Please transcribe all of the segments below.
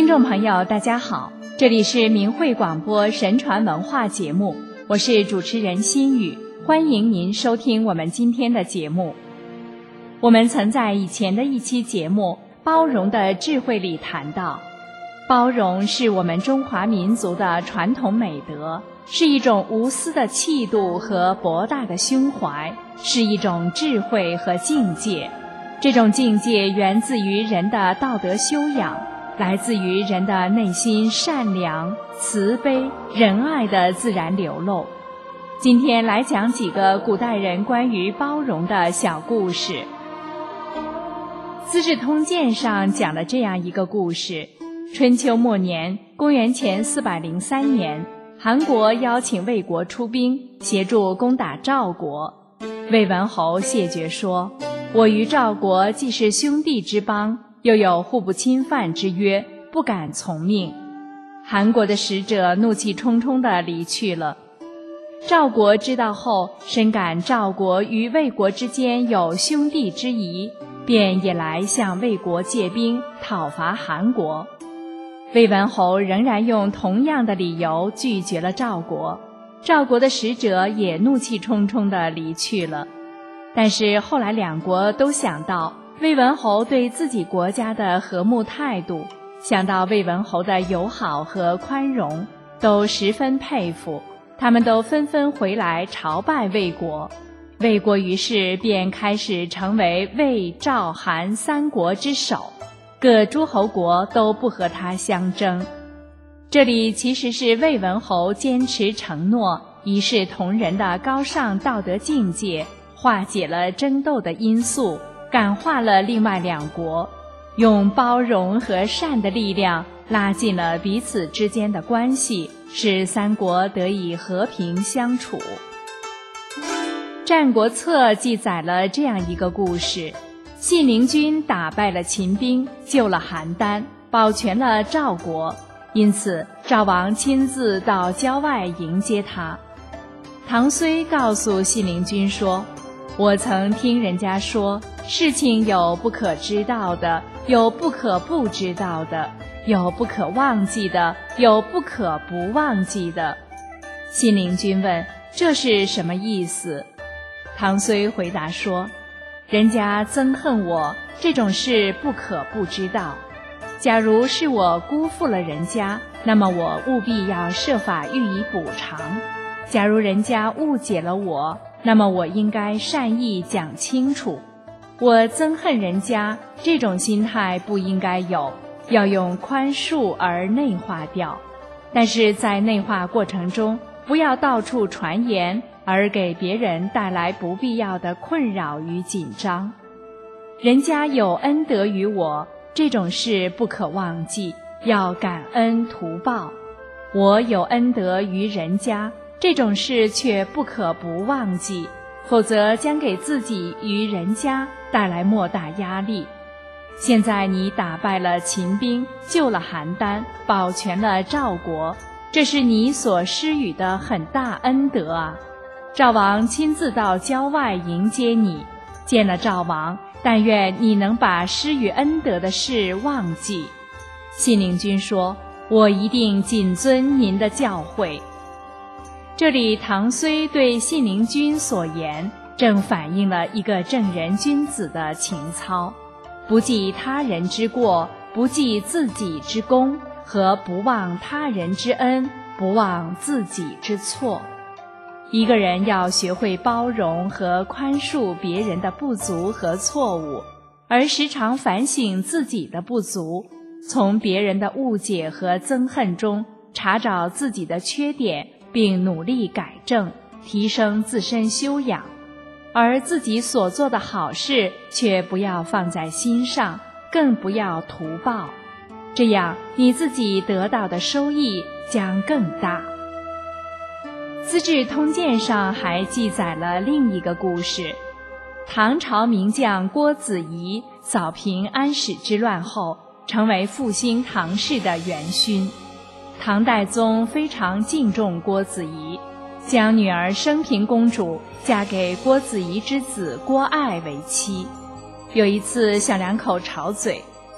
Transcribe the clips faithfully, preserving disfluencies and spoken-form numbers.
众朋友大家好，这里是明慧广播神传文化节目，我是主持人心雨，欢迎您收听我们今天的节目。我们曾在以前的一期节目包容的智慧里谈到，包容是我们中华民族的传统美德，是一种无私的气度和博大的胸怀，是一种智慧和境界。这种境界源自于人的道德修养，来自于人的内心善良、慈悲、仁爱的自然流露。今天来讲几个古代人关于包容的小故事。《资治通鉴》上讲了这样一个故事：春秋末年，公元前四百零三年，韩国邀请魏国出兵协助攻打赵国。魏文侯谢绝说，我与赵国既是兄弟之邦，又有互不侵犯之约，不敢从命。韩国的使者怒气冲冲地离去了。赵国知道后，深感赵国与魏国之间有兄弟之谊，便也来向魏国借兵讨伐韩国。魏文侯仍然用同样的理由拒绝了赵国，赵国的使者也怒气冲冲地离去了。但是后来两国都想到魏文侯对自己国家的和睦态度，想到魏文侯的友好和宽容，都十分佩服，他们都纷纷回来朝拜魏国。魏国于是便开始成为魏、赵、韩三国之首，各诸侯国都不和他相争。这里其实是魏文侯坚持承诺、一视同仁的高尚道德境界，化解了争斗的因素，感化了另外两国，用包容和善的力量拉近了彼此之间的关系，使三国得以和平相处。《战国策》记载了这样一个故事：信陵君打败了秦兵，救了邯郸，保全了赵国，因此赵王亲自到郊外迎接他。唐睢告诉信陵君说，我曾听人家说，事情有不可知道的，有不可不知道的，有不可忘记的，有不可不忘记的。信陵君问，这是什么意思？唐睢回答说，人家憎恨我，这种事不可不知道。假如是我辜负了人家，那么我务必要设法予以补偿。假如人家误解了我，那么我应该善意讲清楚。我憎恨人家，这种心态不应该有，要用宽恕而内化掉。但是在内化过程中，不要到处传言，而给别人带来不必要的困扰与紧张。人家有恩德于我，这种事不可忘记，要感恩图报。我有恩德于人家，这种事却不可不忘记，否则将给自己与人家带来莫大压力。现在你打败了秦兵，救了邯郸，保全了赵国，这是你所施予的很大恩德啊！赵王亲自到郊外迎接你，见了赵王，但愿你能把施予恩德的事忘记。信陵君说，我一定谨遵您的教诲。这里唐睢对信陵君所言，正反映了一个正人君子的情操，不计他人之过，不计自己之功，和不忘他人之恩，不忘自己之错。一个人要学会包容和宽恕别人的不足和错误，而时常反省自己的不足，从别人的误解和憎恨中查找自己的缺点，并努力改正，提升自身修养。而自己所做的好事却不要放在心上，更不要图报，这样你自己得到的收益将更大。《资治通鉴》上还记载了另一个故事：唐朝名将郭子仪扫平安史之乱后，成为复兴唐氏的元勋。唐代宗非常敬重郭子仪，将女儿升平公主嫁给郭子仪之子郭爱为妻。有一次小两口吵嘴，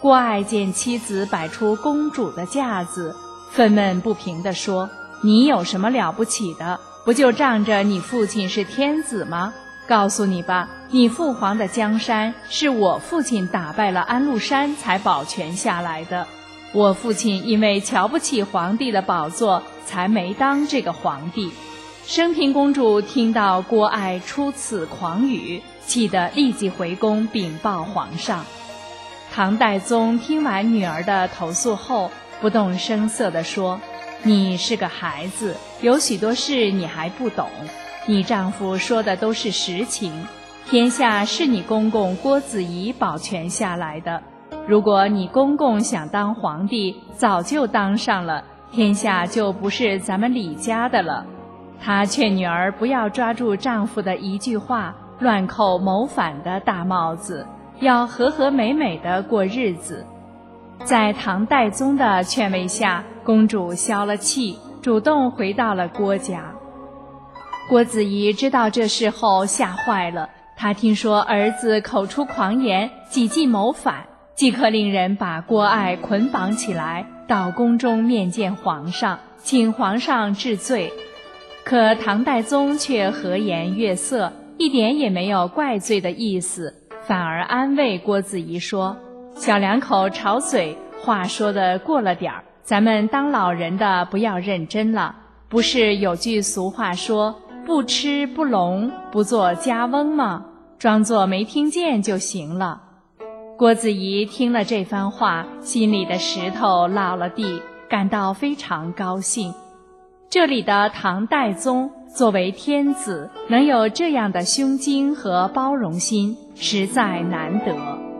郭爱见妻子摆出公主的架子，愤懑不平地说：你有什么了不起的？不就仗着你父亲是天子吗？告诉你吧，你父皇的江山是我父亲打败了安禄山才保全下来的，我父亲因为瞧不起皇帝的宝座，才没当这个皇帝。升平公主听到郭爱出此狂语，气得立即回宫禀报皇上。唐代宗听完女儿的投诉后，不动声色地说：你是个孩子，有许多事你还不懂，你丈夫说的都是实情，天下是你公公郭子仪保全下来的，如果你公公想当皇帝，早就当上了，天下就不是咱们李家的了。她劝女儿不要抓住丈夫的一句话乱扣谋反的大帽子，要和和美美的过日子。在唐代宗的劝慰下，公主消了气，主动回到了郭家。郭子仪知道这事后吓坏了，他听说儿子口出狂言，几计谋反，即刻令人把郭爱捆绑起来，到宫中面见皇上，请皇上治罪。可唐代宗却和颜悦色，一点也没有怪罪的意思，反而安慰郭子仪说：小两口吵嘴，话说得过了点儿，咱们当老人的不要认真了。不是有句俗话说，不吃不聋不做家翁吗？装作没听见就行了。郭子仪听了这番话，心里的石头落了地，感到非常高兴。这里的唐代宗作为天子，能有这样的胸襟和包容心，实在难得。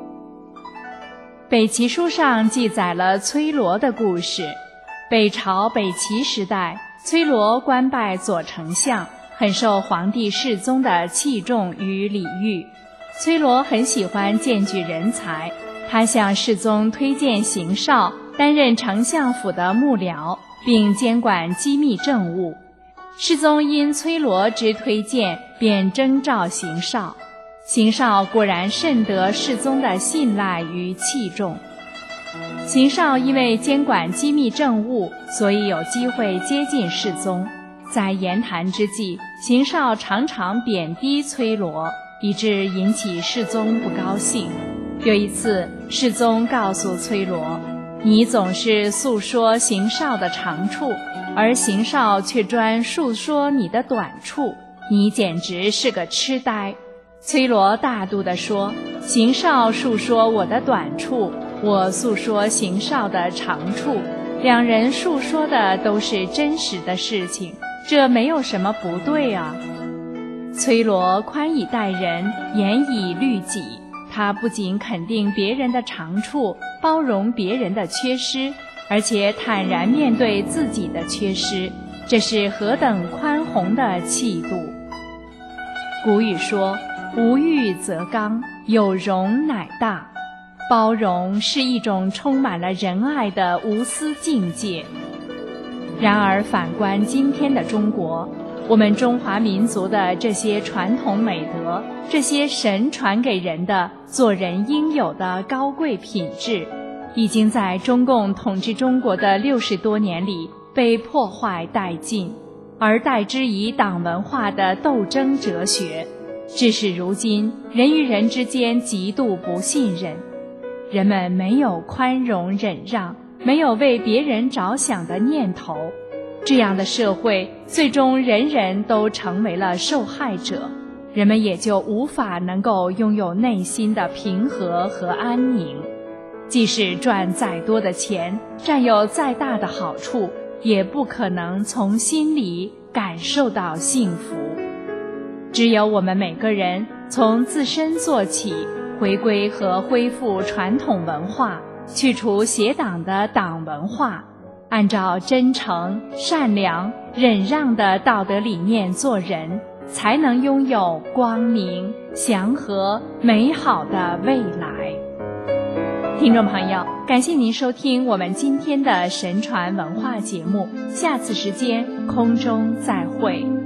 北齐书上记载了崔罗的故事。北朝北齐时代，崔罗官拜左丞相，很受皇帝世宗的器重与礼遇。崔罗很喜欢荐举人才，他向世宗推荐邢绍担任丞相府的幕僚，并监管机密政务。世宗因崔罗之推荐，便征召邢绍。邢绍果然甚得世宗的信赖与器重。邢绍因为监管机密政务，所以有机会接近世宗。在言谈之际，邢绍常常贬低崔罗，以致引起世宗不高兴。有一次，世宗告诉崔罗：你总是诉说邢绍的长处，而邢绍却专述说你的短处，你简直是个痴呆。崔罗大度地说：邢绍述说我的短处，我诉说邢绍的长处，两人述说的都是真实的事情，这没有什么不对啊。崔罗宽以待人，严以律己，他不仅肯定别人的长处，包容别人的缺失，而且坦然面对自己的缺失，这是何等宽宏的气度。古语说：无欲则刚，有容乃大。包容是一种充满了仁爱的无私境界。然而反观今天的中国，我们中华民族的这些传统美德，这些神传给人的做人应有的高贵品质，已经在中共统治中国的六十多年里被破坏殆尽，而代之以党文化的斗争哲学，致使如今人与人之间极度不信任，人们没有宽容忍让，没有为别人着想的念头，这样的社会最终人人都成为了受害者，人们也就无法能够拥有内心的平和和安宁。即使赚再多的钱，占有再大的好处，也不可能从心里感受到幸福。只有我们每个人从自身做起，回归和恢复传统文化，去除邪党的党文化，按照真诚、善良、忍让的道德理念做人，才能拥有光明、祥和、美好的未来。听众朋友，感谢您收听我们今天的神传文化节目，下次时间空中再会。